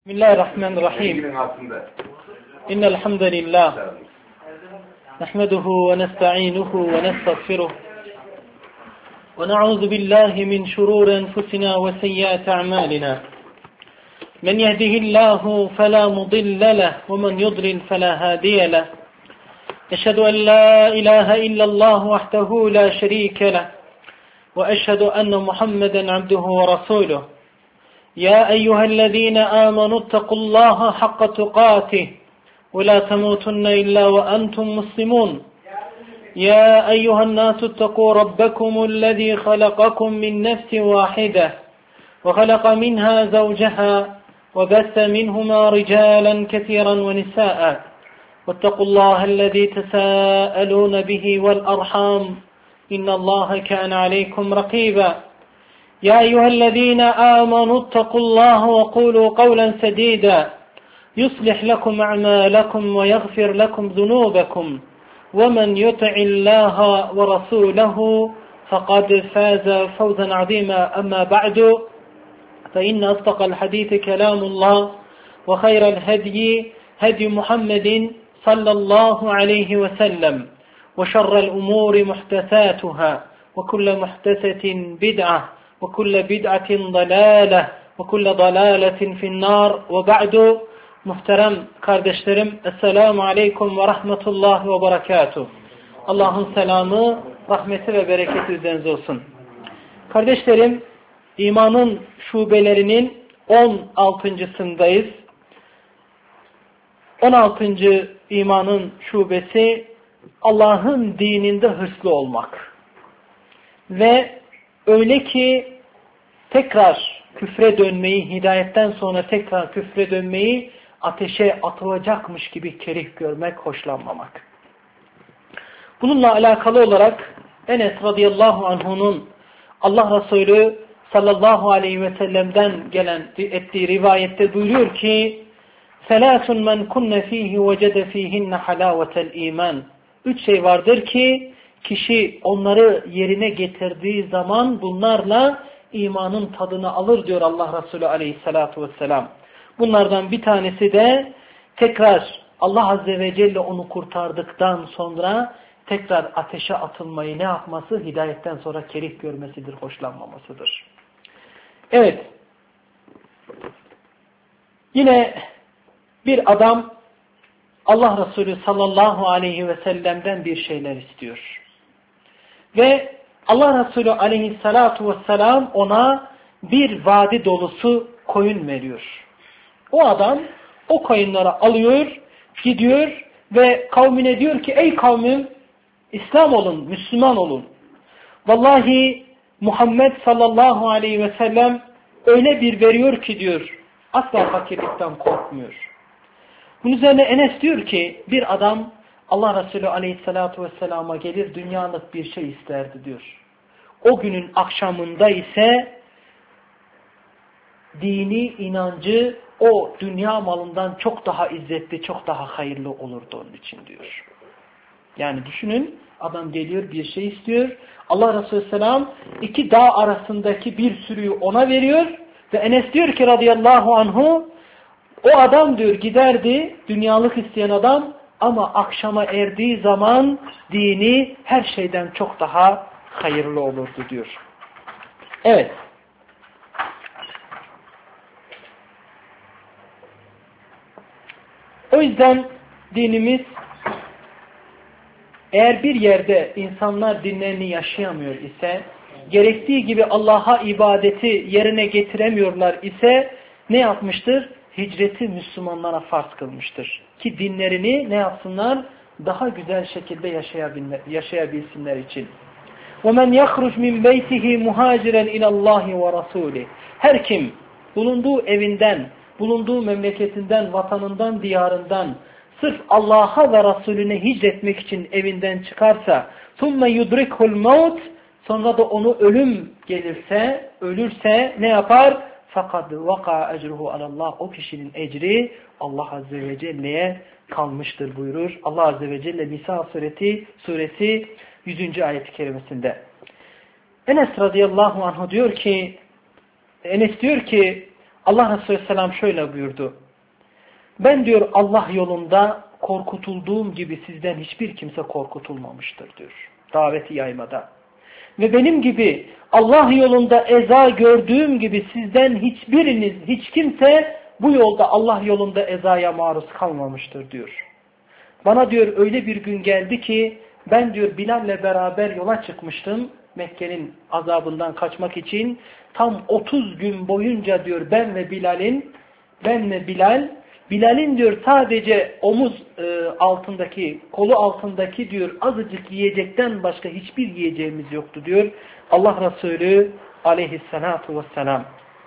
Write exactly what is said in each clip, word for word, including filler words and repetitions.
بسم الله الرحمن الرحيم إن الحمد لله نحمده ونستعينه ونستغفره ونعوذ بالله من شرور أنفسنا وسيئات أعمالنا من يهده الله فلا مضل له ومن يضلل فلا هادي له أشهد أن لا إله إلا الله وحده لا شريك له وأشهد أن محمدا عبده ورسوله يا أيها الذين آمنوا اتقوا الله حق تقاته ولا تموتن إلا وأنتم مسلمون يا أيها الناس اتقوا ربكم الذي خلقكم من نفس واحدة وخلق منها زوجها وبث منهما رجالا كثيرا ونساء واتقوا الله الذي تساءلون به والأرحام إن الله كان عليكم رقيبا يا أيها الذين آمنوا اتقوا الله وقولوا قولا سديدا يصلح لكم أعمالكم ويغفر لكم ذنوبكم ومن يطع الله ورسوله فقد فاز فوزا عظيما أما بعد فإن أصدق الحديث كلام الله وخير الهدي هدي محمد صلى الله عليه وسلم وشر الأمور محدثاتها وكل محدثة بدعة وكل بدعة ضلالة وكل ضلالة في النار وبعد muhterem kardeşlerim Esselamu Aleyküm ve Rahmetullahi ve Berekatuhu. Allah'ın selamı, rahmeti ve bereketi üzerinize olsun. Kardeşlerim, imanın şubelerinin on altıncısındayız. on altıncı imanın şubesi Allah'ın dininde hırslı olmak. Ve öyle ki tekrar küfre dönmeyi, hidayetten sonra tekrar küfre dönmeyi ateşe atılacakmış gibi kerih görmek, hoşlanmamak. Bununla alakalı olarak Enes radıyallahu anhu'nun Allah Resulü sallallahu aleyhi ve sellem'den gelen ettiği rivayette buyuruyor ki Selâsun men kunne fîhi vecede fîhinne halâvetel iman. Üç şey vardır ki kişi onları yerine getirdiği zaman bunlarla imanın tadını alır diyor Allah Resulü aleyhissalatu vesselam. Bunlardan bir tanesi de tekrar Allah Azze ve Celle onu kurtardıktan sonra tekrar ateşe atılmayı ne yapması? Hidayetten sonra kerih görmesidir, hoşlanmamasıdır. Evet. Yine bir adam Allah Resulü sallallahu aleyhi ve sellem'den bir şeyler istiyor. Ve Allah Resulü aleyhissalatu vesselam ona bir vadi dolusu koyun veriyor. O adam o koyunları alıyor, gidiyor ve kavmine diyor ki ey kavmim İslam olun, Müslüman olun. Vallahi Muhammed sallallahu aleyhi ve sellem öyle bir veriyor ki diyor asla fakirlikten korkmuyor. Bunun üzerine Enes diyor ki bir adam Allah Resulü aleyhissalatu vesselama gelir dünyalık bir şey isterdi diyor. O günün akşamında ise dini, inancı o dünya malından çok daha izzetli, çok daha hayırlı olurdu onun için diyor. Yani düşünün adam geliyor bir şey istiyor. Allah Resulü selam iki dağ arasındaki bir sürüyü ona veriyor ve Enes diyor ki radıyallahu anhu o adam diyor giderdi dünyalık isteyen adam ama akşama erdiği zaman dini her şeyden çok daha hayırlı olurdu diyor. Evet. O yüzden dinimiz eğer bir yerde insanlar dinlerini yaşayamıyor ise, gerektiği gibi Allah'a ibadeti yerine getiremiyorlar ise ne yapmıştır? Hicreti Müslümanlara farz kılmıştır. Ki dinlerini ne yapsınlar? Daha güzel şekilde yaşayabilsinler için. وَمَنْ يَخْرُجْ مِنْ بَيْتِهِ مُهَاجِرًا اِلَى اللّٰهِ وَرَسُولِهِ Her kim bulunduğu evinden, bulunduğu memleketinden, vatanından, diyarından sırf Allah'a ve Resulüne hicretmek için evinden çıkarsa ثُمَّ يُدْرِكْهُ الْمَوْتِ Sonra da onu ölüm gelirse, ölürse ne yapar? Fakat vaka ecruhu alallah. O kişinin ecri Allah Azze ve Celle'ye kalmıştır buyurur. Allah Azze ve Celle Nisa suresi, suresi yüzüncü ayet-i kerimesinde. Enes radıyallahu anh diyor ki Enes diyor ki Allah Resulü Aleyhisselam şöyle buyurdu. Ben diyor Allah yolunda korkutulduğum gibi sizden hiçbir kimse korkutulmamıştır diyor. Daveti yaymada. Ve benim gibi Allah yolunda eza gördüğüm gibi sizden hiçbiriniz, hiç kimse bu yolda Allah yolunda ezaya maruz kalmamıştır diyor. Bana diyor öyle bir gün geldi ki ben diyor Bilal'le beraber yola çıkmıştım. Mekke'nin azabından kaçmak için tam otuz gün boyunca diyor ben ve Bilal'in, ben ve Bilal, Bilal'in diyor sadece omuz e, altındaki, kolu altındaki diyor azıcık yiyecekten başka hiçbir yiyeceğimiz yoktu diyor Allah Resulü aleyhissalatu vesselam.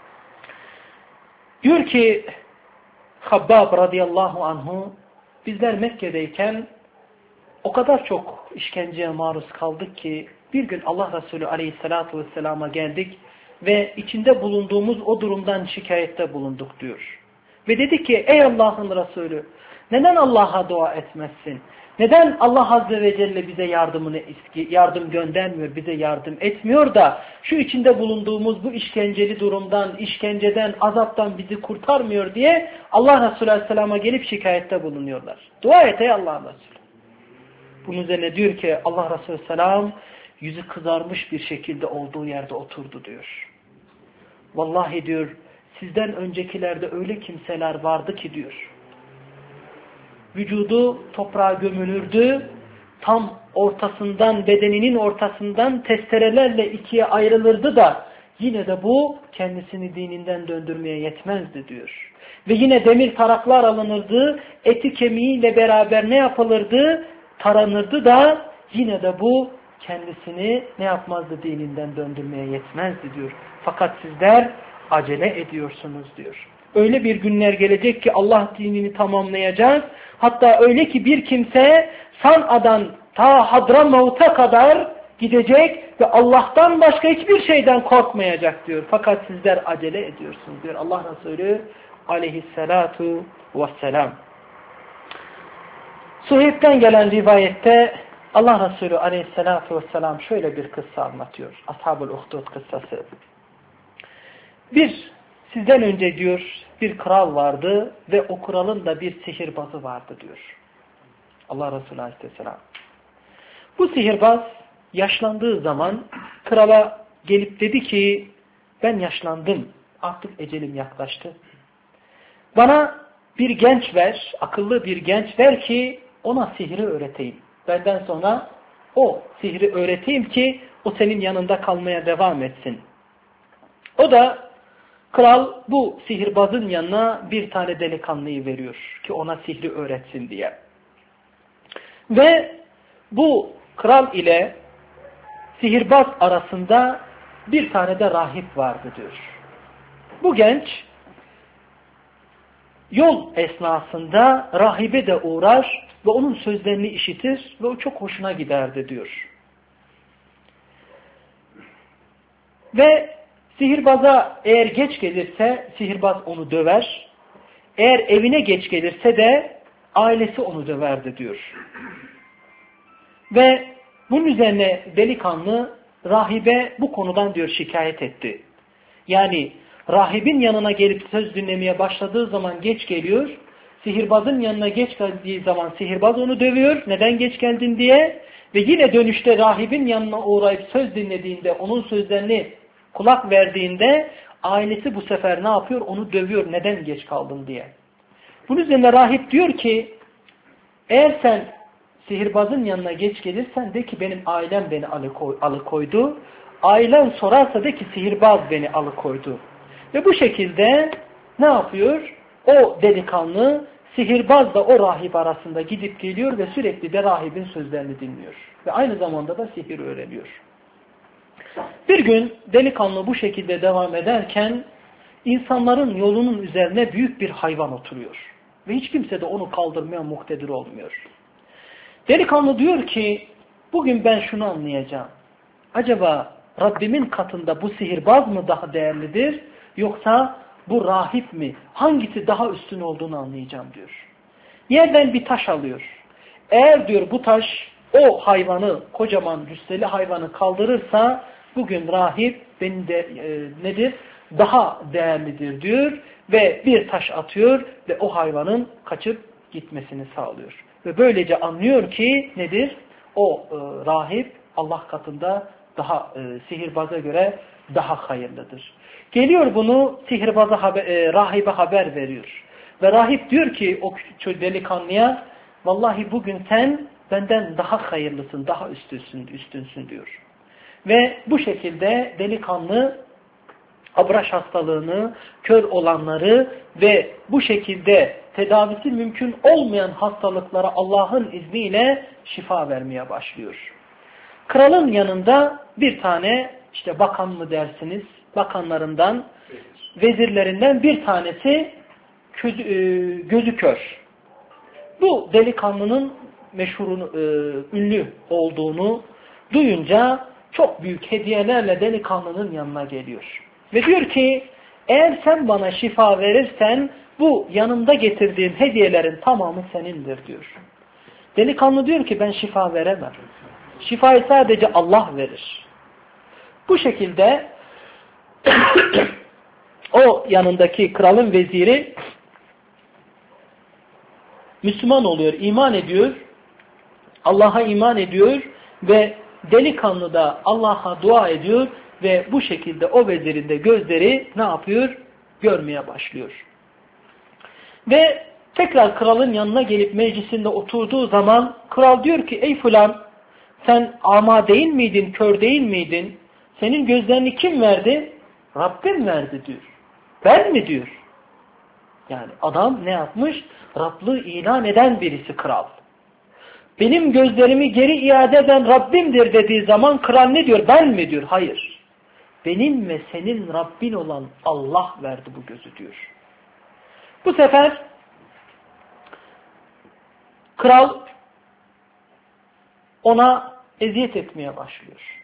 Diyor ki Habbab radıyallahu anhu, bizler Mekke'deyken o kadar çok işkenceye maruz kaldık ki bir gün Allah Resulü aleyhissalatu vesselama geldik ve içinde bulunduğumuz o durumdan şikayette bulunduk diyor. Ve dedi ki ey Allah'ın Resulü neden Allah'a dua etmezsin? Neden Allah Azze ve Celle bize yardımını yardım göndermiyor, bize yardım etmiyor da şu içinde bulunduğumuz bu işkenceli durumdan, işkenceden, azaptan bizi kurtarmıyor diye Allah Resulü Aleyhisselam'a gelip şikayette bulunuyorlar. Dua et ey Allah'ın Resulü. Bunun üzerine diyor ki Allah Resulü Aleyhisselam yüzü kızarmış bir şekilde olduğu yerde oturdu diyor. Vallahi diyor sizden öncekilerde öyle kimseler vardı ki diyor. Vücudu toprağa gömülürdü. Tam ortasından, bedeninin ortasından testerelerle ikiye ayrılırdı da yine de bu kendisini dininden döndürmeye yetmezdi diyor. Ve yine demir taraklar alınırdı. Eti kemiğiyle beraber ne yapılırdı? Taranırdı da yine de bu kendisini ne yapmazdı? Dininden döndürmeye yetmezdi diyor. Fakat sizler acele ediyorsunuz diyor. Öyle bir günler gelecek ki Allah dinini tamamlayacak. Hatta öyle ki bir kimse San'a'dan ta Hadramavut'a kadar gidecek ve Allah'tan başka hiçbir şeyden korkmayacak diyor. Fakat sizler acele ediyorsunuz diyor Allah Resulü aleyhissalatu vesselam. Suheyb'den gelen rivayette Allah Resulü aleyhissalatu vesselam şöyle bir kıssa anlatıyor. Ashab-ül Uhdud kıssası. Bir, sizden önce diyor bir kral vardı ve o kralın da bir sihirbazı vardı diyor. Allah Resulü aleyhisselam. Bu sihirbaz yaşlandığı zaman krala gelip dedi ki ben yaşlandım, artık ecelim yaklaştı. Bana bir genç ver, akıllı bir genç ver ki ona sihri öğreteyim. Benden sonra o sihri öğreteyim ki o senin yanında kalmaya devam etsin. O da kral bu sihirbazın yanına bir tane delikanlıyı veriyor ki ona sihri öğretsin diye. Ve bu kral ile sihirbaz arasında bir tane de rahip vardı diyor. Bu genç yol esnasında rahibe de uğrar ve onun sözlerini işitir ve o çok hoşuna giderdi diyor. Ve sihirbaza eğer geç gelirse sihirbaz onu döver. Eğer evine geç gelirse de ailesi onu döverdi diyor. Ve bunun üzerine delikanlı rahibe bu konudan diyor şikayet etti. Yani rahibin yanına gelip söz dinlemeye başladığı zaman geç geliyor. Sihirbazın yanına geç geldiği zaman sihirbaz onu dövüyor. Neden geç geldin diye. Ve yine dönüşte rahibin yanına uğrayıp söz dinlediğinde, onun sözlerini kulak verdiğinde ailesi bu sefer ne yapıyor? Onu dövüyor. Neden geç kaldın diye. Bunun üzerine rahip diyor ki eğer sen sihirbazın yanına geç gelirsen de ki benim ailem beni alıkoydu. Ailen sorarsa de ki sihirbaz beni alıkoydu. Ve bu şekilde ne yapıyor? O delikanlı sihirbazla o rahip arasında gidip geliyor ve sürekli de rahibin sözlerini dinliyor. Ve aynı zamanda da sihir öğreniyor. Bir gün delikanlı bu şekilde devam ederken insanların yolunun üzerine büyük bir hayvan oturuyor. Ve hiç kimse de onu kaldırmaya muktedir olmuyor. Delikanlı diyor ki bugün ben şunu anlayacağım. Acaba Rabbimin katında bu sihirbaz mı daha değerlidir yoksa bu rahip mi? Hangisi daha üstün olduğunu anlayacağım diyor. Yerden bir taş alıyor. Eğer diyor bu taş o hayvanı, kocaman cüsseli hayvanı kaldırırsa bugün rahip beni de e, nedir? daha değerlidir diyor ve bir taş atıyor ve o hayvanın kaçıp gitmesini sağlıyor. Ve böylece anlıyor ki nedir? O e, rahip Allah katında daha e, sihirbaza göre daha hayırlıdır. Geliyor bunu sihirbaza haber, e, rahibe haber veriyor. Ve rahip diyor ki o delikanlıya, vallahi bugün sen benden daha hayırlısın, daha üstünsün, üstünsün diyor. Ve bu şekilde delikanlı abraş hastalığını, kör olanları ve bu şekilde tedavisi mümkün olmayan hastalıklara Allah'ın izniyle şifa vermeye başlıyor. Kralın yanında bir tane işte bakan mı dersiniz, bakanlarından, vezirlerinden bir tanesi gözü kör. Bu delikanlının meşhur, ünlü olduğunu duyunca çok büyük hediyelerle delikanlının yanına geliyor. Ve diyor ki, eğer sen bana şifa verirsen bu yanımda getirdiğim hediyelerin tamamı senindir diyor. Delikanlı diyor ki ben şifa veremem. Şifayı sadece Allah verir. Bu şekilde o yanındaki kralın veziri Müslüman oluyor, iman ediyor, Allah'a iman ediyor ve delikanlı da Allah'a dua ediyor ve bu şekilde o vezirin de gözleri ne yapıyor? Görmeye başlıyor. Ve tekrar kralın yanına gelip meclisinde oturduğu zaman kral diyor ki ey filan sen ama değil miydin, kör değil miydin? Senin gözlerini kim verdi? Rabbim verdi diyor. Ben mi diyor? Yani adam ne yapmış? Rablığı ilan eden birisi kral. Benim gözlerimi geri iade eden Rabbimdir dediği zaman kral ne diyor? Ben mi diyor? Hayır. Benim ve senin Rabbin olan Allah verdi bu gözü diyor. Bu sefer kral ona eziyet etmeye başlıyor.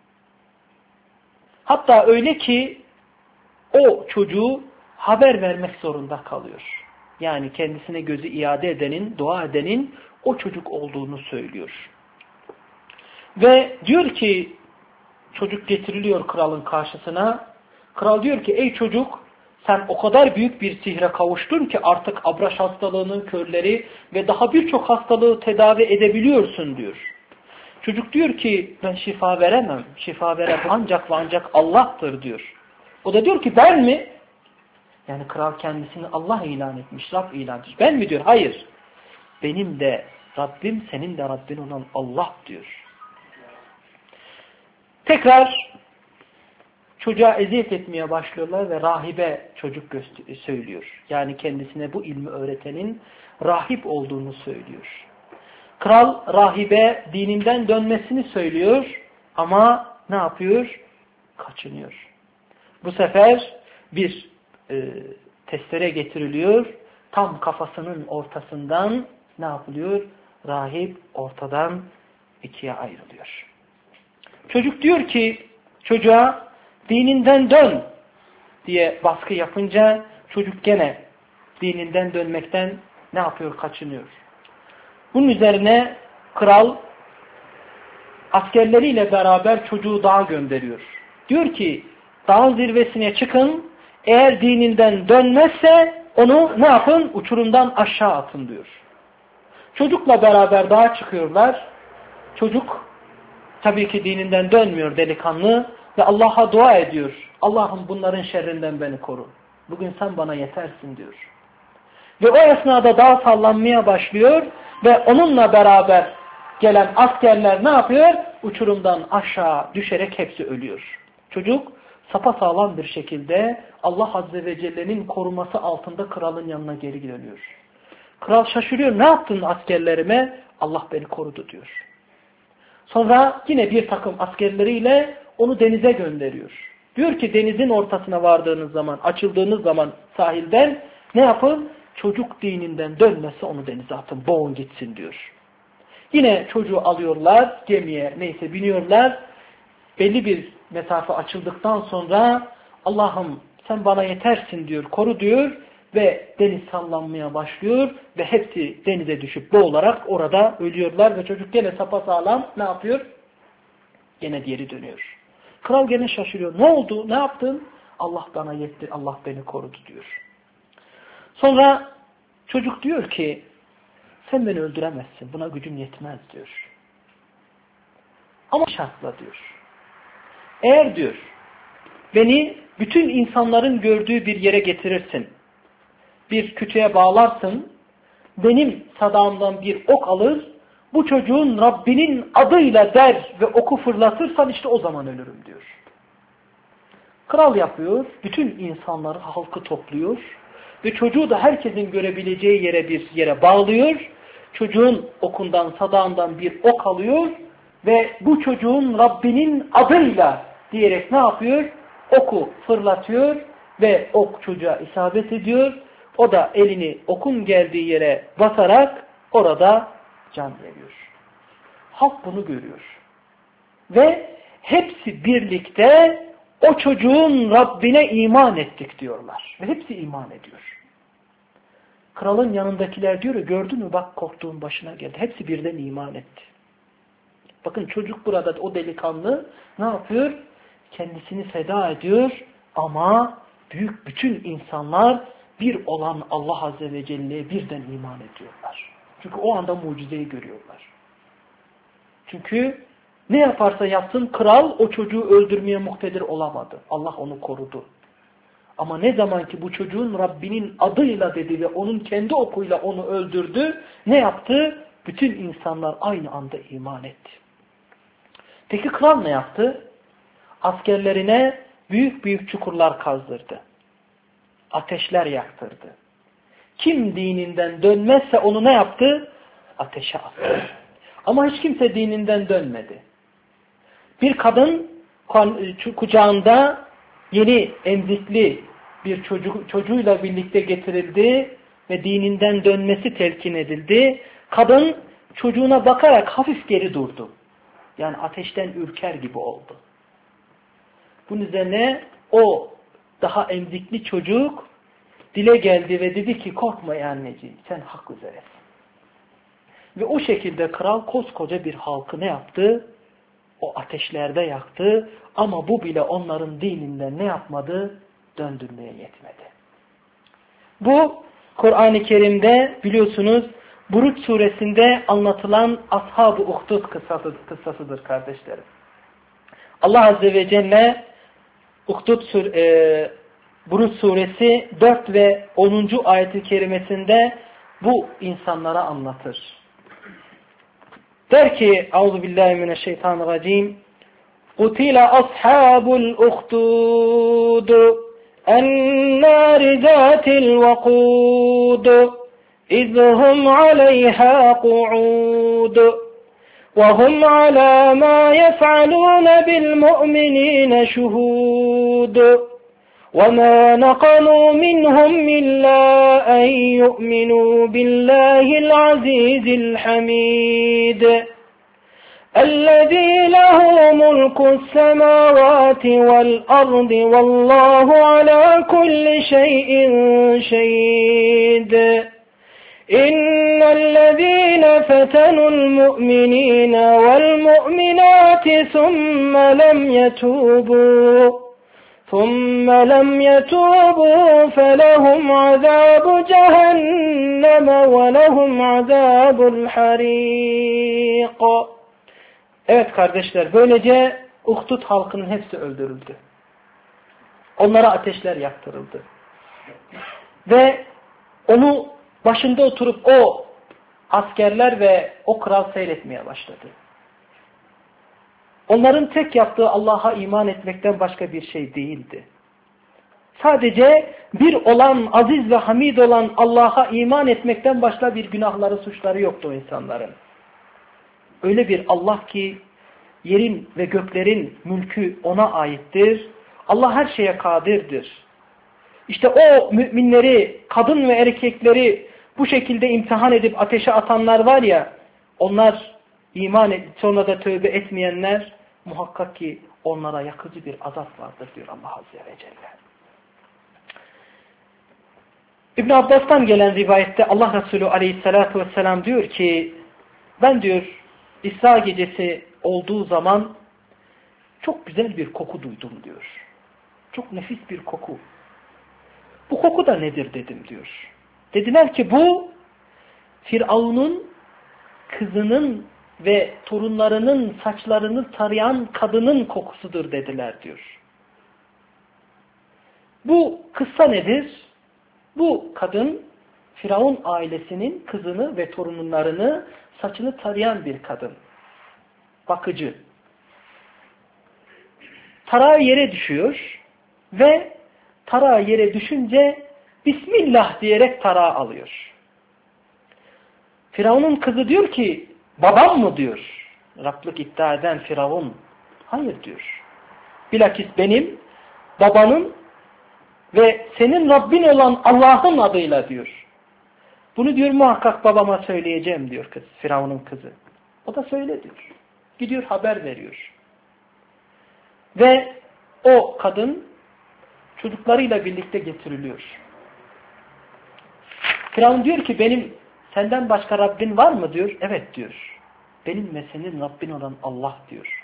Hatta öyle ki o çocuğu haber vermek zorunda kalıyor. Yani kendisine gözü iade edenin, dua edenin o çocuk olduğunu söylüyor. Ve diyor ki çocuk getiriliyor kralın karşısına. Kral diyor ki ey çocuk sen o kadar büyük bir sihre kavuştun ki artık abraş hastalığının körleri ve daha birçok hastalığı tedavi edebiliyorsun diyor. Çocuk diyor ki ben şifa veremem. Şifa veren ancak ve ancak Allah'tır diyor. O da diyor ki ben mi? Yani kral kendisini Allah ilan etmiş, Rab ilan etmiş. Ben mi diyor? Hayır. Benim de Rabbim, senin de Rabbin olan Allah diyor. Tekrar çocuğa eziyet etmeye başlıyorlar ve rahibe çocuk söylüyor. Yani kendisine bu ilmi öğretenin rahip olduğunu söylüyor. Kral rahibe dininden dönmesini söylüyor ama ne yapıyor? Kaçınıyor. Bu sefer bir e, testere getiriliyor. Tam kafasının ortasından ne yapılıyor? Rahip ortadan ikiye ayrılıyor. Çocuk diyor ki çocuğa dininden dön diye baskı yapınca çocuk gene dininden dönmekten ne yapıyor? Kaçınıyor. Bunun üzerine kral askerleriyle beraber çocuğu dağa gönderiyor. Diyor ki dağın zirvesine çıkın, eğer dininden dönmezse onu ne yapın? Uçurumdan aşağı atın diyor. Çocukla beraber dağa çıkıyorlar. Çocuk tabii ki dininden dönmüyor delikanlı ve Allah'a dua ediyor. Allah'ım bunların şerrinden beni koru. Bugün sen bana yetersin diyor. Ve o esnada dağ sallanmaya başlıyor ve onunla beraber gelen askerler ne yapıyor? Uçurumdan aşağı düşerek hepsi ölüyor. Çocuk sapasağlam bir şekilde Allah Azze ve Celle'nin koruması altında kralın yanına geri dönüyor. Kral şaşırıyor. Ne yaptın askerlerime? Allah beni korudu diyor. Sonra yine bir takım askerleriyle onu denize gönderiyor. Diyor ki denizin ortasına vardığınız zaman, açıldığınız zaman sahilden ne yapın? Çocuk dininden dönmese onu denize atın, boğun gitsin diyor. Yine çocuğu alıyorlar, gemiye neyse biniyorlar. Belli bir mesafe açıldıktan sonra Allah'ım sen bana yetersin diyor, koru diyor ve deniz sallanmaya başlıyor ve hepsi denize düşüp boğularak orada ölüyorlar ve çocuk gene sapasağlam ne yapıyor? Gene geri dönüyor. Kral gene şaşırıyor. Ne oldu? Ne yaptın? Allah bana yetti, Allah beni korudu diyor. Sonra çocuk diyor ki sen beni öldüremezsin, buna gücüm yetmez diyor. Ama şartla diyor. Eğer diyor beni bütün insanların gördüğü bir yere getirirsin, bir kütüğe bağlarsın, benim sadağımdan bir ok alır, bu çocuğun Rabbinin adıyla der ve oku fırlatırsan işte o zaman ölürüm diyor. Kral yapıyor, bütün insanları, halkı topluyor ve çocuğu da herkesin görebileceği yere bir yere bağlıyor. Çocuğun okundan, sadağından bir ok alıyor ve bu çocuğun Rabbinin adıyla diyerek ne yapıyor? Oku fırlatıyor ve ok çocuğa isabet ediyor. O da elini okun geldiği yere basarak orada can veriyor. Halk bunu görüyor. Ve hepsi birlikte o çocuğun Rabbine iman ettik diyorlar. Ve hepsi iman ediyor. Kralın yanındakiler diyor, gördün mü bak korktuğun başına geldi. Hepsi birden iman etti. Bakın çocuk burada, o delikanlı ne yapıyor? Kendisini feda ediyor ama büyük bütün insanlar bir olan Allah Azze ve Celle'ye birden iman ediyorlar. Çünkü o anda mucizeyi görüyorlar. Çünkü ne yaparsa yapsın kral o çocuğu öldürmeye muktedir olamadı. Allah onu korudu. Ama ne zaman ki bu çocuğun Rabbinin adıyla dedi ve onun kendi okuyla onu öldürdü, ne yaptı? Bütün insanlar aynı anda iman etti. Peki kral ne yaptı? Askerlerine büyük büyük çukurlar kazdırdı. Ateşler yaktırdı. Kim dininden dönmezse onu ne yaptı? Ateşe attı. Ama hiç kimse dininden dönmedi. Bir kadın kucağında yeni emzikli bir çocuk, çocuğuyla birlikte getirildi ve dininden dönmesi telkin edildi. Kadın çocuğuna bakarak hafif geri durdu. Yani ateşten ürker gibi oldu. Bunun üzerine o daha emzikli çocuk dile geldi ve dedi ki korkma ya anneciğim, sen hak üzeresin. Ve o şekilde kral koskoca bir halkı ne yaptı? O ateşlerde yaktı ama bu bile onların dininden ne yapmadı? Döndürmeye yetmedi. Bu Kur'an-ı Kerim'de biliyorsunuz Buruç suresinde anlatılan Ashab-ı Uhdud kıssası, kıssasıdır kardeşlerim. Allah Azze ve Celle Uhdud sur e, Buruç suresi dört ve onuncu ayet-i kerimesinde bu insanlara anlatır. Der ki Euzubillahimineşşeytanirracim قُتِلَ أَصْحَابُ الْأُخْدُودِ النَّارِ ذَاتِ الْوَقُودِ إِذْ هُمْ عَلَيْهَا قُعُودٌ وَهُمْ عَلَى مَا يَفْعَلُونَ بِالْمُؤْمِنِينَ شُهُودٌ وَمَا نَقَمُوا مِنْهُمْ إِلَّا أَنْ يُؤْمِنُوا بِاللَّهِ الْعَزِيزِ الْحَمِيدِ الَّذِي لَهُ مُلْكُ السَّمَاوَاتِ وَالْأَرْضِ وَاللَّهُ عَلَى كُلِّ شَيْءٍ شَهِيدٌ إِنَّ الَّذِينَ فَتَنُوا الْمُؤْمِنِينَ وَالْمُؤْمِنَاتِ ثُمَّ لَمْ يَتُوبُوا ثُمَّ لَمْ يَتُوبُوا فَلَهُمْ عَذَابُ جَهَنَّمَ وَلَهُمْ عَذَابُ الْحَرِيقِ. Evet kardeşler, böylece Uhdud halkının hepsi öldürüldü. Onlara ateşler yaktırıldı. Ve onu başında oturup o askerler ve o kral seyretmeye başladı. Onların tek yaptığı Allah'a iman etmekten başka bir şey değildi. Sadece bir olan, aziz ve hamid olan Allah'a iman etmekten başka bir günahları, suçları yoktu o insanların. Öyle bir Allah ki yerin ve göklerin mülkü ona aittir. Allah her şeye kadirdir. İşte o müminleri, kadın ve erkekleri bu şekilde imtihan edip ateşe atanlar var ya, onlar iman edip sonra da tövbe etmeyenler, muhakkak ki onlara yakıcı bir azap vardır diyor Allah Azze ve Celle. İbn Abbas'tan gelen rivayette Allah Resulü Aleyhisselatü Vesselam diyor ki, ben diyor İsra gecesi olduğu zaman çok güzel bir koku duydum diyor. Çok nefis bir koku. Bu koku da nedir dedim diyor. Dediler ki bu Firavun'un kızının ve torunlarının saçlarını tarayan kadının kokusudur dediler diyor. Bu kıssa nedir? Bu kadın Firavun ailesinin kızını ve torunlarını saçını tarayan bir kadın. Bakıcı. Tarağı yere düşüyor ve tarağı yere düşünce Bismillah diyerek tarağı alıyor. Firavun'un kızı diyor ki babam mı diyor. Rablık iddia eden Firavun. Hayır diyor. Bilakis benim babanın ve senin Rabbin olan Allah'ın adıyla diyor. Bunu diyor muhakkak babama söyleyeceğim diyor kız, Firavun'un kızı. O da söyle diyor. Gidiyor haber veriyor. Ve o kadın çocuklarıyla birlikte getiriliyor. Firavun diyor ki benim senden başka Rabbin var mı diyor. Evet diyor. Benim ve senin Rabbin olan Allah diyor.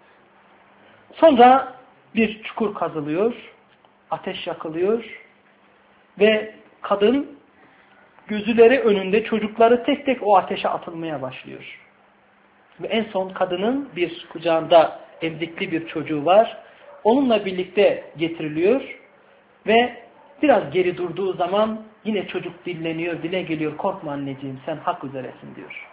Sonra bir çukur kazılıyor. Ateş yakılıyor. Ve kadın gözleri önünde çocukları tek tek o ateşe atılmaya başlıyor. Ve en son kadının bir kucağında emzikli bir çocuğu var. Onunla birlikte getiriliyor. Ve biraz geri durduğu zaman yine çocuk dilleniyor, dile geliyor. Korkma anneciğim sen hak üzeresin diyor.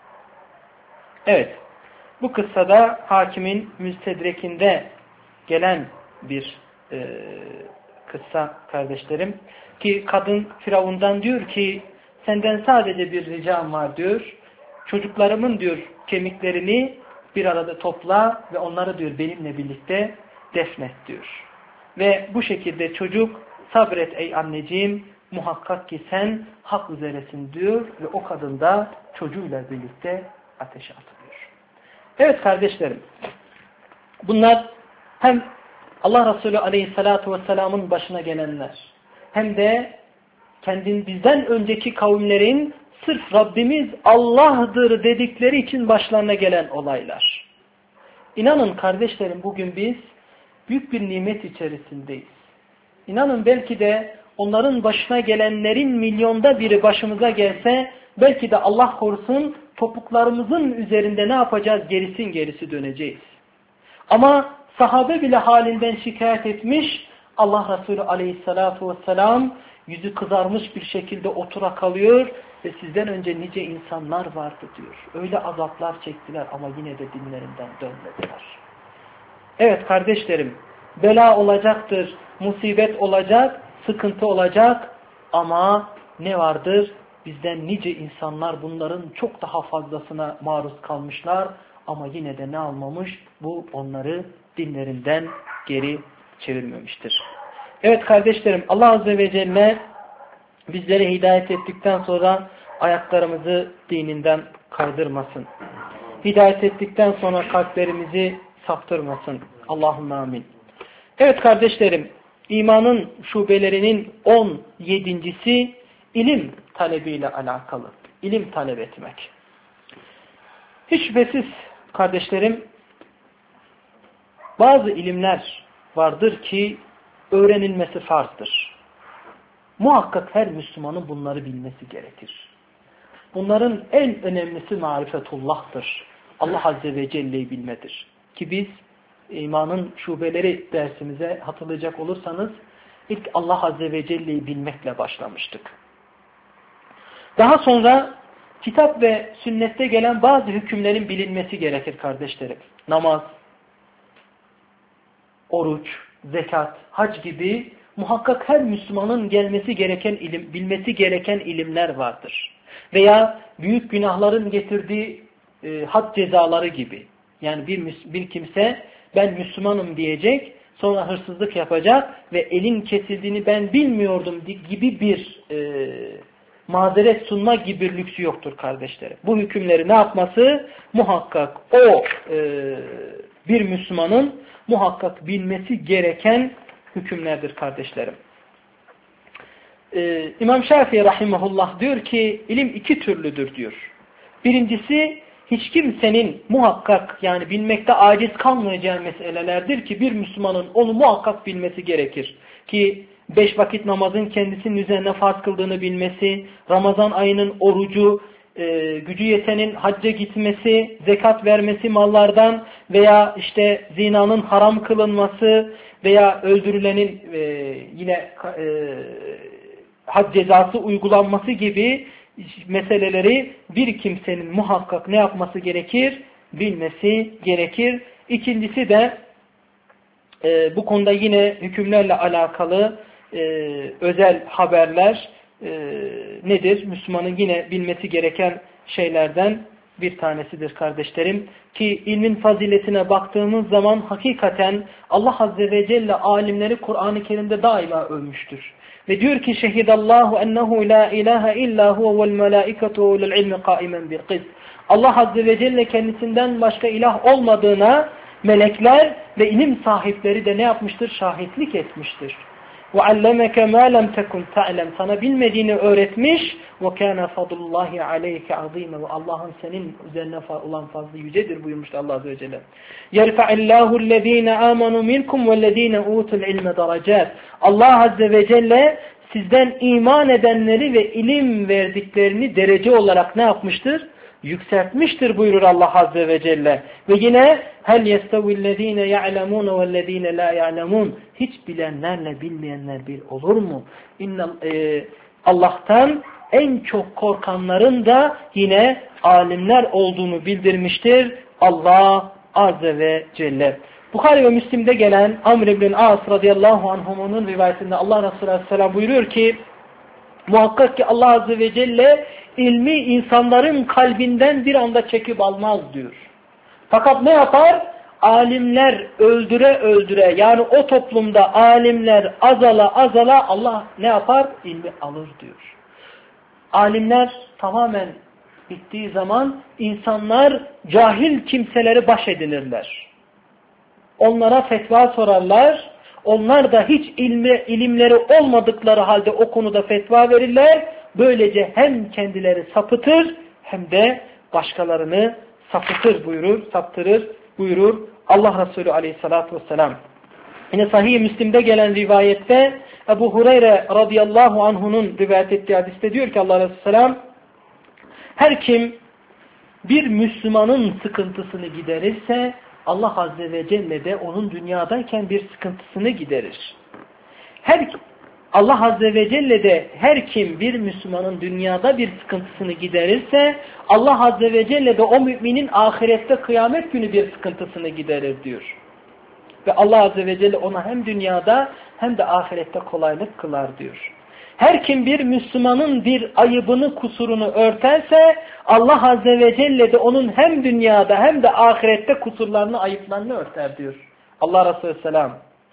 Evet. Bu kıssada hakimin müstedrekinde gelen bir e, kıssa kardeşlerim. Ki kadın Firavun'dan diyor ki senden sadece bir ricam var diyor. Çocuklarımın diyor kemiklerini bir arada topla ve onları diyor benimle birlikte defnet diyor. Ve bu şekilde çocuk sabret ey anneciğim muhakkak ki sen hak üzeresin diyor ve o kadın da çocuğuyla birlikte ateşe atılıyor. Evet kardeşlerim, bunlar hem Allah Resulü Aleyhisselatü Vesselam'ın başına gelenler hem de kendin bizden önceki kavimlerin sırf Rabbimiz Allah'dır dedikleri için başlarına gelen olaylar. İnanın kardeşlerim bugün biz büyük bir nimet içerisindeyiz. İnanın belki de onların başına gelenlerin milyonda biri başımıza gelse belki de Allah korusun topuklarımızın üzerinde ne yapacağız? Gerisin gerisi döneceğiz. Ama sahabe bile halinden şikayet etmiş. Allah Resulü Aleyhisselatü Vesselam yüzü kızarmış bir şekilde otura kalıyor ve sizden önce nice insanlar vardı diyor. Öyle azaplar çektiler ama yine de dinlerinden dönmediler. Evet kardeşlerim, bela olacaktır, musibet olacak, sıkıntı olacak ama ne vardır? Bizden nice insanlar bunların çok daha fazlasına maruz kalmışlar ama yine de ne almamış? Bu onları dinlerinden geri çevirmemiştir. Evet kardeşlerim, Allah Azze ve Celle bizlere hidayet ettikten sonra ayaklarımızı dininden kaydırmasın. Hidayet ettikten sonra kalplerimizi saptırmasın. Allahümme amin. Evet kardeşlerim, imanın şubelerinin on yedincisi ilim talebiyle alakalı. İlim talep etmek. Hiç şüphesiz kardeşlerim, bazı ilimler vardır ki öğrenilmesi farzdır. Muhakkak her Müslümanın bunları bilmesi gerekir. Bunların en önemlisi marifetullah'tır. Allah Azze ve Celle'yi bilmedir. Ki biz imanın şubeleri dersimize hatırlayacak olursanız ilk Allah Azze ve Celle'yi bilmekle başlamıştık. Daha sonra kitap ve sünnette gelen bazı hükümlerin bilinmesi gerekir kardeşlerim. Namaz, oruç, zekat, hac gibi muhakkak her Müslümanın gelmesi gereken ilim, bilmesi gereken ilimler vardır. Veya büyük günahların getirdiği e, had cezaları gibi. Yani bir, bir kimse ben Müslümanım diyecek, sonra hırsızlık yapacak ve elin kesildiğini ben bilmiyordum gibi bir e, mazeret sunma gibi bir lüksü yoktur kardeşlerim. Bu hükümleri ne yapması? Muhakkak o e, bir Müslümanın muhakkak bilmesi gereken hükümlerdir kardeşlerim. Ee, İmam Şafii rahimahullah diyor ki ilim iki türlüdür diyor. Birincisi hiç kimsenin muhakkak yani bilmekte aciz kalmayacağı meselelerdir ki bir Müslümanın onu muhakkak bilmesi gerekir. Ki beş vakit namazın kendisinin üzerine farz kıldığını bilmesi, Ramazan ayının orucu, e, gücü yetenin hacca gitmesi, zekat vermesi mallardan veya işte zinanın haram kılınması veya öldürülenin e, yine e, had cezası uygulanması gibi meseleleri bir kimsenin muhakkak ne yapması gerekir? Bilmesi gerekir. İkincisi de e, bu konuda yine hükümlerle alakalı e, özel haberler e, nedir? Müslümanın yine bilmesi gereken şeylerden bir tanesidir kardeşlerim. Ki ilmin faziletine baktığımız zaman hakikaten Allah Azze ve Celle alimleri Kur'an-ı Kerim'de daima övmüştür. Ve diyor ki şehidallahu ennehu la ilahe illa huve vel melaiketu lil ilmi kaimen bil kist. Allah Azze ve Celle kendisinden başka ilah olmadığına melekler ve ilim sahipleri de ne yapmıştır? Şahitlik etmiştir. وَعَلَّمَكَ مَا لَمْ تَكُنْ تَعْلَمْ Sana bilmediğini öğretmiş. وَكَانَ فَضُلُ اللّٰهِ عَلَيْكَ عَظِيمًا Ve Allah'ın senin üzerine olan fazlı yücedir buyurmuştu Allah Azze ve Celle. يَرْفَعِ اللّٰهُ الَّذ۪ينَ آمَنُوا مِنْكُمْ وَالَّذ۪ينَ اُوتُوا الْعِلْمَ دَرَجَاتٍ Allah Azze ve Celle sizden iman edenleri ve ilim verdiklerini derece olarak ne yapmıştır? Yükseltmiştir buyurur Allah Azze ve Celle. Ve yine hel yestevillezine ya'lemun vellezine la ya'lemun hiç bilenlerle bilmeyenler bir olur mu? İnna e, Allah'tan en çok korkanların da yine alimler olduğunu bildirmiştir Allah Azze ve Celle. Bukhari ve Müslim'de gelen Amr ibn As radıyallahu anhumunun rivayetinde Allah Resulü aleyhisselam buyuruyor ki muhakkak ki Allah Azze ve Celle ilmi insanların kalbinden bir anda çekip almaz diyor. Fakat ne yapar? Alimler öldüre öldüre yani o toplumda alimler azala azala Allah ne yapar? İlmi alır diyor. Alimler tamamen bittiği zaman insanlar cahil kimseleri baş edinirler. Onlara fetva sorarlar. Onlar da hiç ilmi, ilimleri olmadıkları halde o konuda fetva verirler. Böylece hem kendileri sapıtır hem de başkalarını sapıtır buyurur, saptırır buyurur Allah Resulü aleyhissalatü vesselam. Yine Sahih-i Müslim'de gelen rivayette Ebu Hureyre radıyallahu anhunun rivayet ettiği hadiste diyor ki Allah Resulü selam her kim bir Müslümanın sıkıntısını giderirse Allah Azze ve Celle de onun dünyadayken bir sıkıntısını giderir. Her Allah Azze ve Celle de her kim bir Müslümanın dünyada bir sıkıntısını giderirse Allah Azze ve Celle de o müminin ahirette kıyamet günü bir sıkıntısını giderir diyor. Ve Allah Azze ve Celle ona hem dünyada hem de ahirette kolaylık kılar diyor. Her kim bir Müslümanın bir ayıbını, kusurunu örterse Allah Azze ve Celle de onun hem dünyada hem de ahirette kusurlarını, ayıplarını örter diyor. Allah Resulü Selam.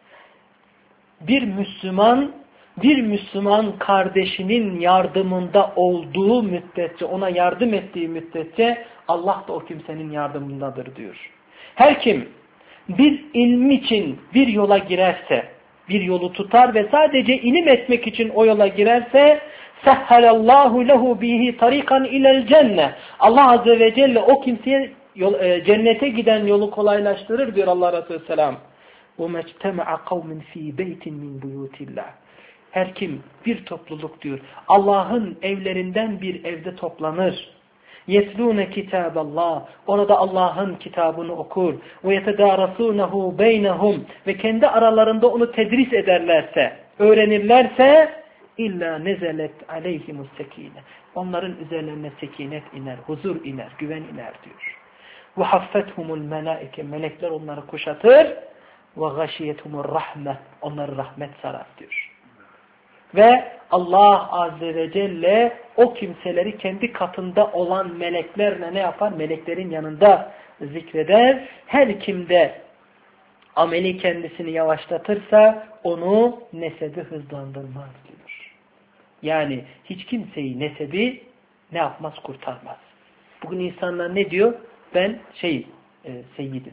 Bir Müslüman, bir Müslüman kardeşinin yardımında olduğu müddetçe, ona yardım ettiği müddetçe Allah da o kimsenin yardımındadır diyor. Her kim bir ilm için bir yola girerse, bir yolu tutar ve sadece ilim etmek için o yola girerse sehhalallahu lehu bihi tarikan ilel cenne. Allah Azze ve Celle o kimseye yol, e, cennete giden yolu kolaylaştırır diyor Allah Resulü Selam. وَمَجْتَمَعَ قَوْمٍ ف۪ي بَيْتٍ مِنْ بُيُوتِ اللّٰهِ Her kim bir topluluk diyor Allah'ın evlerinden bir evde toplanır. يَتْلُونَ كِتَابَ اللّٰهِ Orada Allah'ın kitabını okur. وَيَتَدَارَسُونَهُ بَيْنَهُمْ Ve kendi aralarında onu tedris ederlerse, öğrenirlerse illa nezelet aleyhimus sekine. Onların üzerlerine sekinet iner, huzur iner, güven iner diyor. وَحَفَّتْهُمُ الْمَلَائِكَ Melekler onları kuşatır. وَغَشِيَتْهُمُ الرَّحْمَةِ Onları rahmet sarar diyor. Ve Allah Azze ve Celle o kimseleri kendi katında olan meleklerle ne yapar? Meleklerin yanında zikreder. Her kimde ameli kendisini yavaşlatırsa onu nesebi hızlandırmaz diyor. Yani hiç kimseyi nesebi ne yapmaz? Kurtarmaz. Bugün insanlar ne diyor? Ben şey e, seyyidim.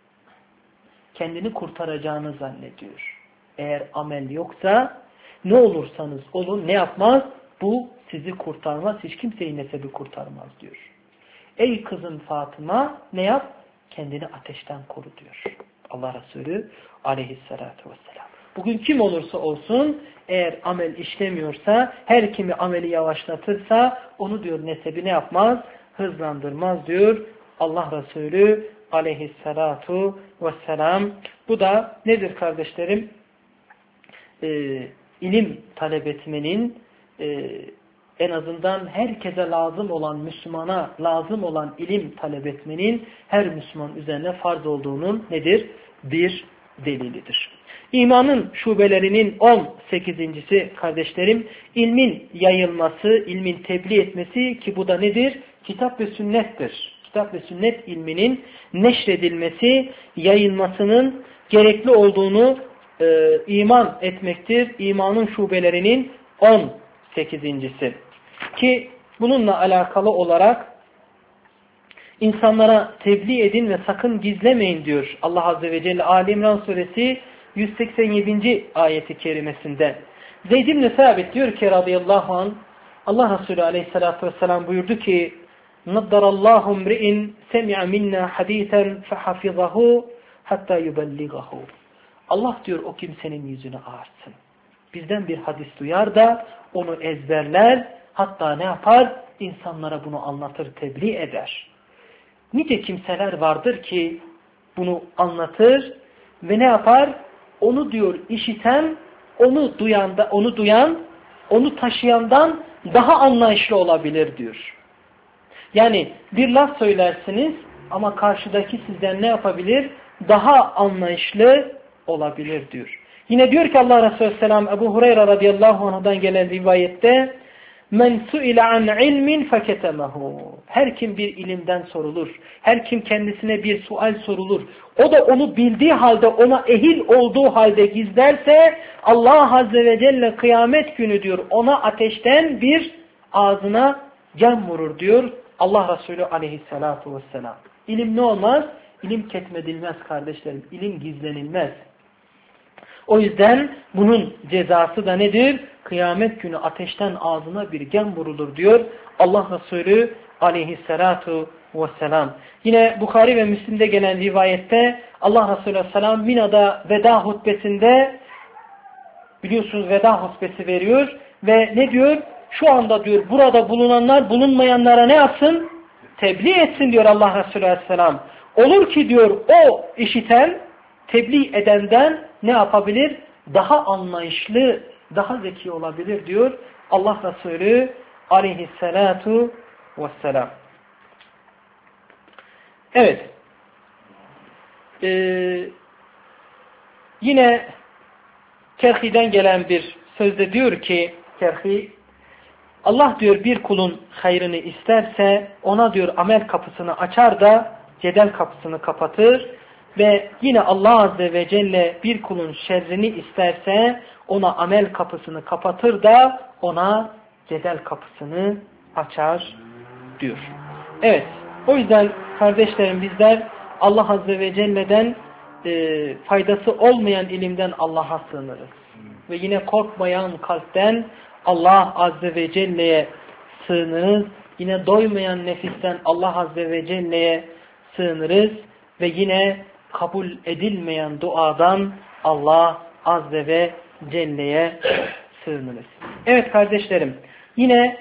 Kendini kurtaracağını zannediyor. Eğer amel yoksa ne olursanız olun ne yapmaz? Bu sizi kurtarmaz. Hiç kimseyi nesebi kurtarmaz diyor. Ey kızım Fatıma ne yap? Kendini ateşten koru diyor Allah Resulü aleyhissalatu vesselam. Bugün kim olursa olsun eğer amel işlemiyorsa, her kimi ameli yavaşlatırsa onu diyor nesebi ne yapmaz? Hızlandırmaz diyor Allah Resulü aleyhissalatu vesselam. Bu da nedir kardeşlerim? Ee, ilim talep etmenin e, en azından herkese lazım olan, Müslümana lazım olan ilim talep etmenin her Müslüman üzerine farz olduğunun nedir? Bir delilidir. İmanın şubelerinin on sekizincisi kardeşlerim, ilmin yayılması, ilmin tebliğ etmesi ki bu da nedir? Kitap ve sünnettir. Kitap ve sünnet ilminin neşredilmesi, yayılmasının gerekli olduğunu e, iman etmektir. İmanın şubelerinin on sekizincisi. Ki bununla alakalı olarak insanlara tebliğ edin ve sakın gizlemeyin diyor Allah Azze ve Celle Ali İmran suresi yüz seksen yedinci ayeti kerimesinde. Zeyd ibn Sabit diyor ki radıyallahu anh, Allah Resulü aleyhissalatü vesselam buyurdu ki Naddarallahu mri'in semi'a minna hadisen fehafizahu hatta yuballigahu. Allah diyor o kimsenin yüzünü ağarsın. Bizden bir hadis duyar da onu ezberler, hatta ne yapar? İnsanlara bunu anlatır, tebliğ eder. Nice kimseler vardır ki bunu anlatır ve ne yapar? Onu diyor işiten, onu duyan da, onu duyan, onu taşıyandan daha anlayışlı olabilir diyor. Yani bir laf söylersiniz ama karşıdaki sizden ne yapabilir? Daha anlayışlı olabilir diyor. Yine diyor ki Allah Resulü Aleyhisselam Ebu Hureyre radıyallahu anh'dan gelen rivayette Men su'ile an ilmin feketemehu. Her kim bir ilimden sorulur. Her kim kendisine bir sual sorulur. O da onu bildiği halde, ona ehil olduğu halde gizlerse Allah Azze ve Celle kıyamet günü diyor ona ateşten bir ağzına gem vurur diyor Allah Resulü aleyhissalatu vesselam. İlim ne olmaz? İlim ketmedilmez kardeşlerim. İlim gizlenilmez. O yüzden bunun cezası da nedir? Kıyamet günü ateşten ağzına bir gem vurulur diyor Allah Resulü aleyhissalatu vesselam. Yine Bukhari ve Müslim'de gelen rivayette Allah Resulü aleyhisselam Mina'da veda hutbesinde biliyorsunuz veda hutbesi veriyor ve ne diyor? Şu anda diyor burada bulunanlar bulunmayanlara ne yapsın? Tebliğ etsin diyor Allah Resulü aleyhisselam. Olur ki diyor o işiten tebliğ edenden ne yapabilir? Daha anlayışlı, daha zeki olabilir diyor Allah Resulü aleyhissalatu vesselam. Evet. Ee, yine Kerhi'den gelen bir sözde diyor ki Kerhi, Allah diyor bir kulun hayrını isterse ona diyor amel kapısını açar da cedel kapısını kapatır. Ve yine Allah Azze ve Celle bir kulun şerrini isterse ona amel kapısını kapatır da ona cedel kapısını açar diyor. Evet, o yüzden kardeşlerim bizler Allah Azze ve Celle'den e, faydası olmayan ilimden Allah'a sığınırız. Ve yine korkmayan kalpten Allah Azze ve Celle'ye sığınırız. Yine doymayan nefisten Allah Azze ve Celle'ye sığınırız. Ve yine kabul edilmeyen duadan Allah Azze ve Celle'ye sığınırız. Evet kardeşlerim, yine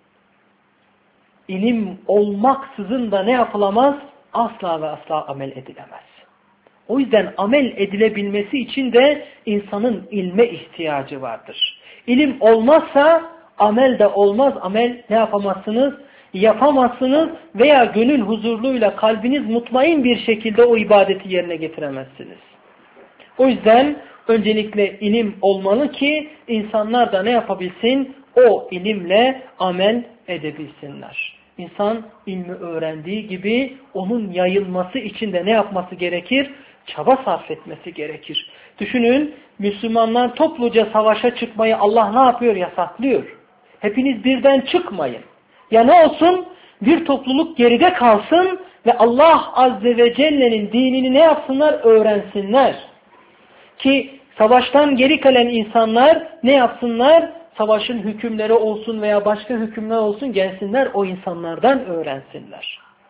ilim olmaksızın da ne yapılamaz? Asla ve asla amel edilemez. O yüzden amel edilebilmesi için de insanın ilme ihtiyacı vardır. İlim olmazsa amel de olmaz. Amel ne yapamazsınız? Yapamazsınız veya gönül huzurluyla kalbiniz mutmain bir şekilde o ibadeti yerine getiremezsiniz. O yüzden öncelikle ilim olmalı ki insanlar da ne yapabilsin? O ilimle amel edebilsinler. İnsan ilmi öğrendiği gibi onun yayılması için de ne yapması gerekir? Çaba sarf etmesi gerekir. Düşünün, Müslümanlar topluca savaşa çıkmayı Allah ne yapıyor? Yasaklıyor. Hepiniz birden çıkmayın. Ya ne olsun? Bir topluluk geride kalsın ve Allah Azze ve Celle'nin dinini ne yapsınlar? Öğrensinler. Ki savaştan geri kalan insanlar ne yapsınlar? Savaşın hükümleri olsun veya başka hükümler olsun gelsinler o insanlardan öğrensinler.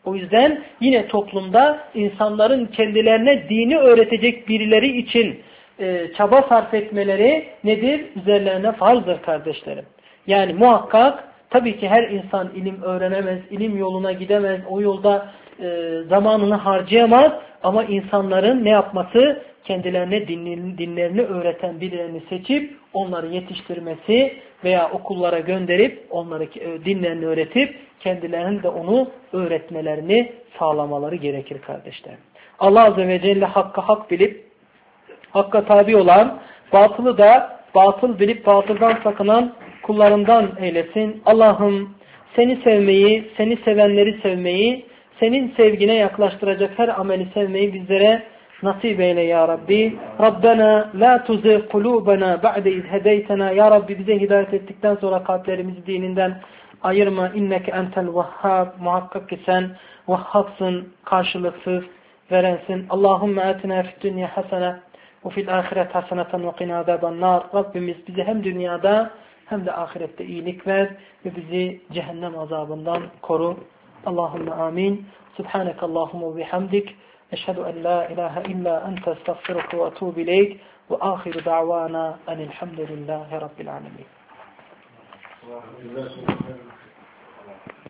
O yüzden yine toplumda insanların kendilerine dini öğretecek birileri için e, çaba sarf etmeleri nedir? Üzerlerine farzdır kardeşlerim. Yani muhakkak tabii ki her insan ilim öğrenemez, ilim yoluna gidemez, o yolda e, zamanını harcayamaz ama insanların ne yapması? Kendilerine dinlerini, dinlerini öğreten birilerini seçip onları yetiştirmesi veya okullara gönderip onları e, dinlerini öğretip kendilerinin de onu öğretmelerini sağlamaları gerekir kardeşlerim. Allah Azze ve Celle hakka hak bilip hakka tabi olan, batılı da batıl bilip batıldan sakınan kullarından eylesin. Allah'ım seni sevmeyi, seni sevenleri sevmeyi, senin sevgine yaklaştıracak her ameli sevmeyi bizlere nasip eyle ya Rabbi. Rabbena la tuzigh kulubana ba'de iz hedeytena. Ya Rabbi bize hidayet ettikten sonra kalplerimizi dininden ayırma. İnneke entel vehhab. Muhakkak ki sen vehhabsın, karşılıksız verensin. Allahümme atina fid dünya hasene ve fil ahiret haseneten ve qina azaban nar. Rabbimiz bize hem dünyada hem de ahirette iyilik ver ve bizi cehennem azabından koru. Allahümme amin. Subhaneke Allahümme bihamdik. Eşhedü en la ilahe illa ente estağfiruke ve etûbü ileyk ve ahiru da'vana enilhamdülillahi rabbil alemin.